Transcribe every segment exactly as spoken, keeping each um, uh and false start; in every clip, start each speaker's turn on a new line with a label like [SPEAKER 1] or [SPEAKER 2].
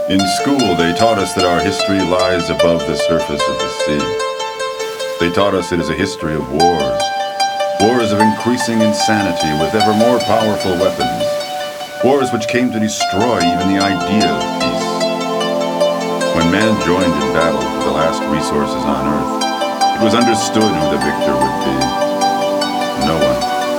[SPEAKER 1] In school, they taught us that our history lies above the surface of the sea. They taught us it is a history of wars, wars of increasing insanity with ever more powerful weapons, wars which came to destroy even the idea of peace. When man joined in battle for the last resources on Earth, it was understood who the victor would be. No one.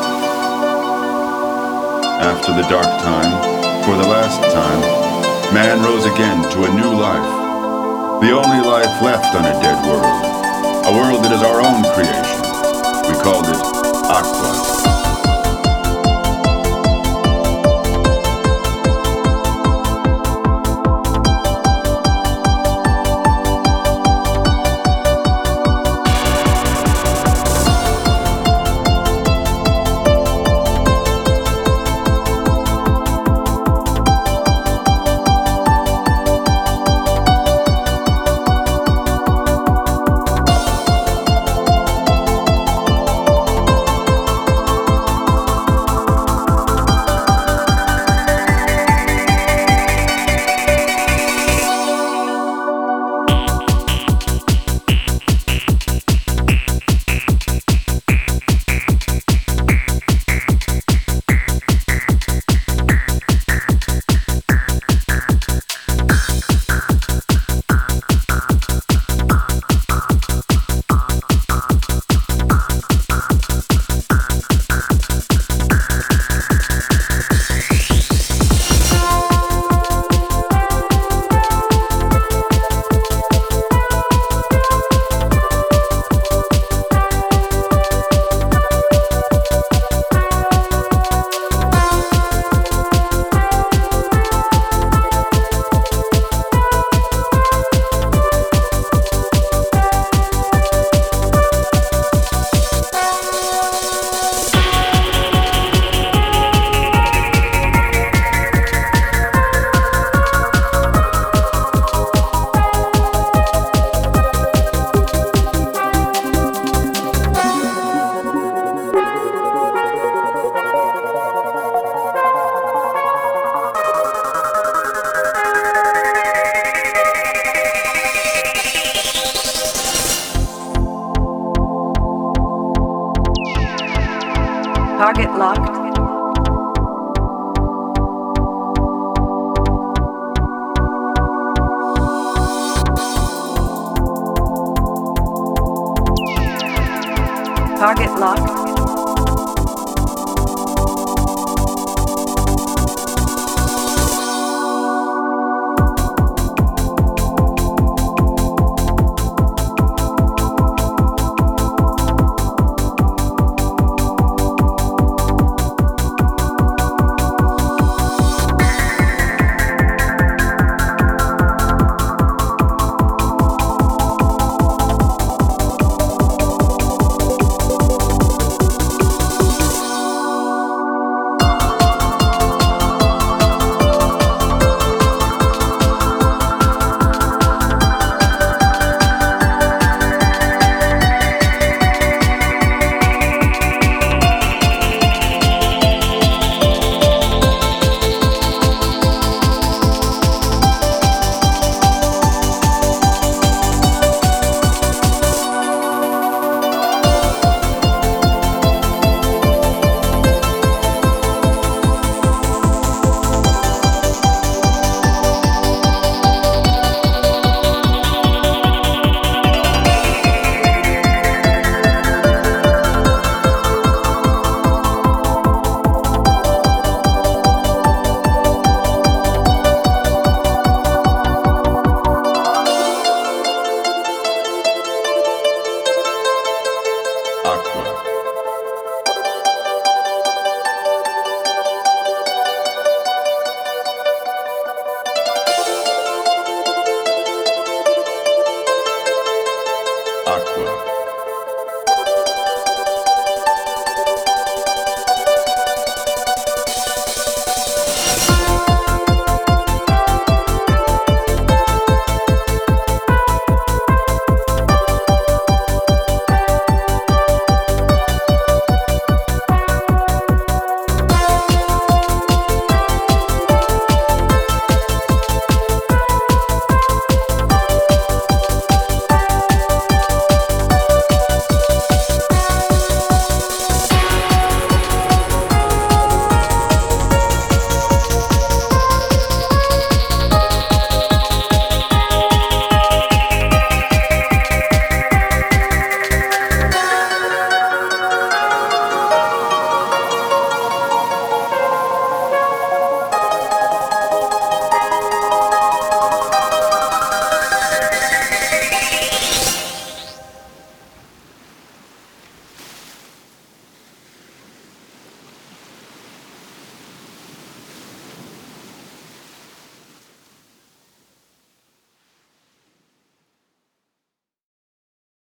[SPEAKER 1] After the dark time, for the last time, man rose again to a new life, the only life left on a dead world, a world that is our own creation. We called it Aqua.
[SPEAKER 2] Target locked. Target locked.